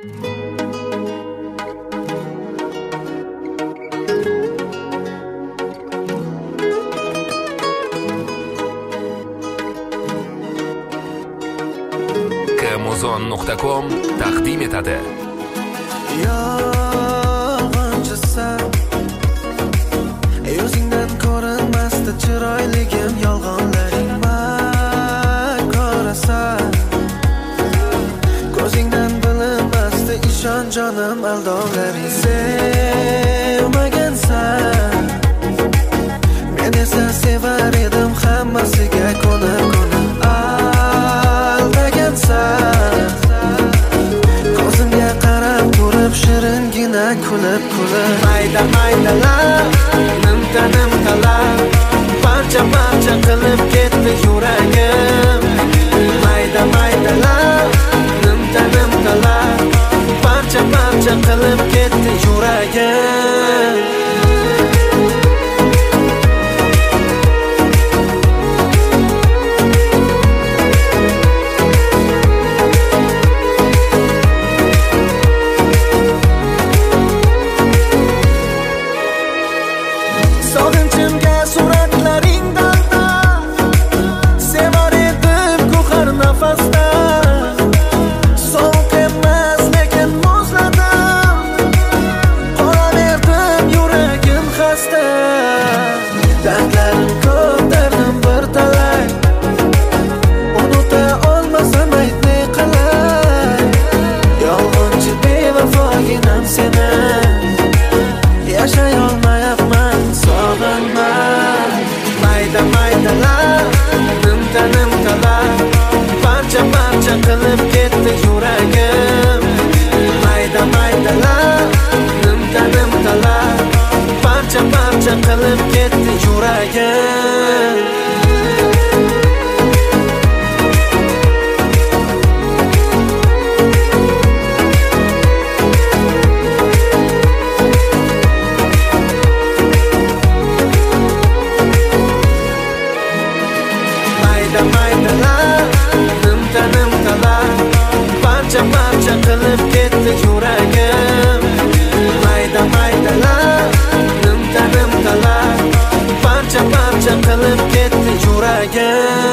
Muzon.com taqdim etadi. Yolg'onchisan, o'zingdan ko'rinmasdi chiroyligim, yolg'onlaring makorasan. Ko'zingdan bilinmasdi ishon jonim, aldovlaring sevmagansan. Men esa sevar edim hammasiga ko'nib aldagansan. Ko'zimga qarab turib shiringina kulib mayda maydalar, nimta-nimtalar parcha qilib ketdi yuragim. Mayda maydalar, nimta-nimtalar parcha qilib ketdi yuragim. Dardlarim ko'p, dardim bir talay. Unuta olmasam ayt ne qilay. Yolg'onchi bevafoginam seni, yashay olmayapman, sog'inmay. Mayda maydalar, nimta-nimtalar parcha qilib ketdi yuragim. Mayda maydalar, nimta-nimtalar parcha qilib ketdi yuragim. Mayda maydalar, nimta-nimtalar parcha qilib ketdi yuragim. Mayda maydalar, nimta-nimtalar parcha qilib ketdi yuragim.